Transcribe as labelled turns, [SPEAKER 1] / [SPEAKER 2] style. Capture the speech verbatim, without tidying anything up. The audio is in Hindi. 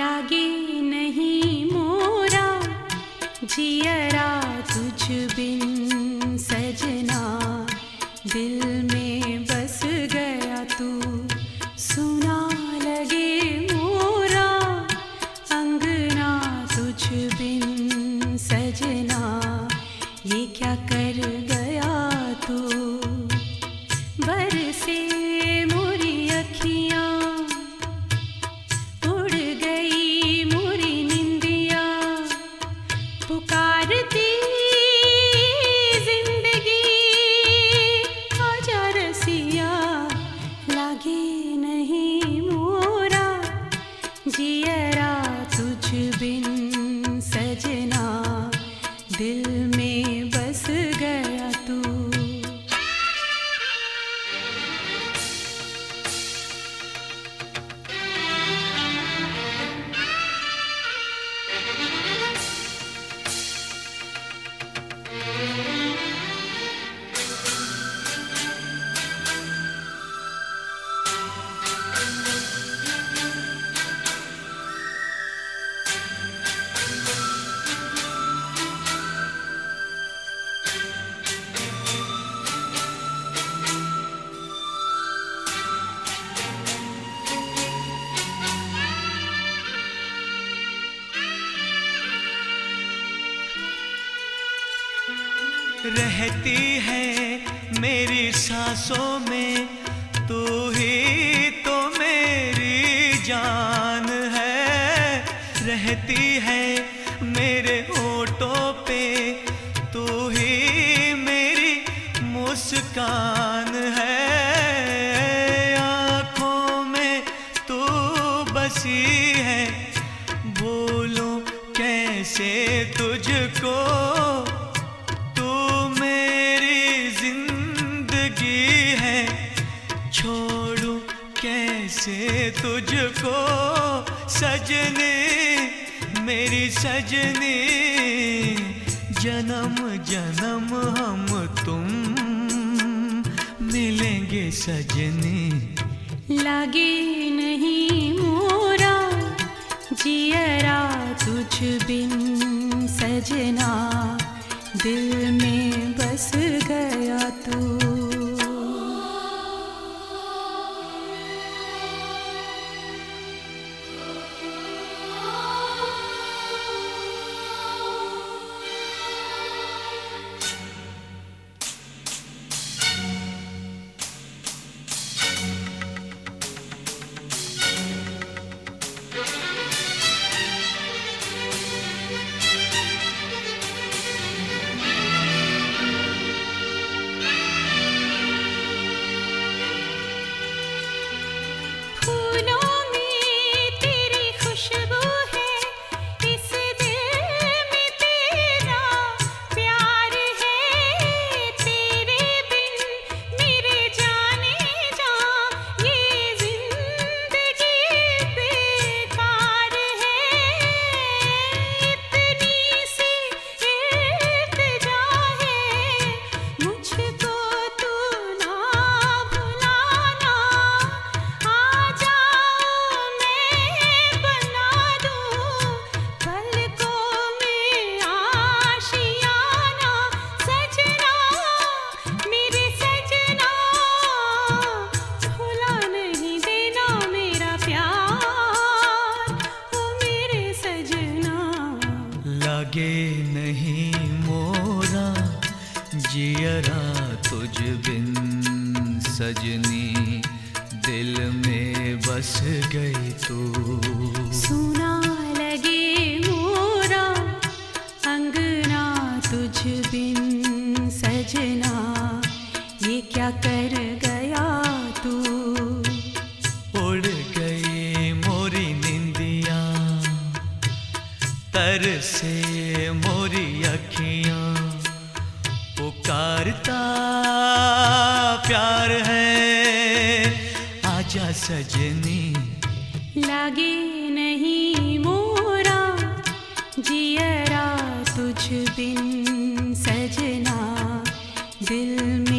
[SPEAKER 1] लागे नहीं मोरा जियरा तुझ बिन सजना, दिल में बस गया तू। सुना लगे मोरा अंगना तुझ बिन सजना, ये क्या कर गया तू। बरसे मोरी अखियाँ, उड़ गई मोरी निंदिया, पुकारती जिंदगी आजा रसिया। लागे नहीं मोरा जियरा तुझ बिन सजना, दिल में बस गया तू।
[SPEAKER 2] रहती है मेरी सांसों में, तू ही तो मेरी जान है। रहती है मेरे होठों पे, तू ही मेरी मुस्कान है। आँखों में तू बसी है, बोलूं कैसे तुझको। छोड़ूं कैसे तुझको सजनी, मेरी सजनी। जन्म जन्म हम तुम मिलेंगे सजनी।
[SPEAKER 1] लागे नहीं मोरा जियरा तुझ बिन सजना, दिल में बस गया तू।
[SPEAKER 2] लागे नहीं मोरा जियरा तुझ बिन सजनी, दिल में बस गई तू।
[SPEAKER 1] सुना लगे मोरा अंगना तुझ बिन सजना, ये क्या कर गया तू।
[SPEAKER 2] उड़ गई मोरी निंदिया, तरसे मोरी अखियाँ, पुकारता प्यार है आजा सजनी।
[SPEAKER 1] लागे नहीं मोरा जियरा तुझ बिन सजना, दिल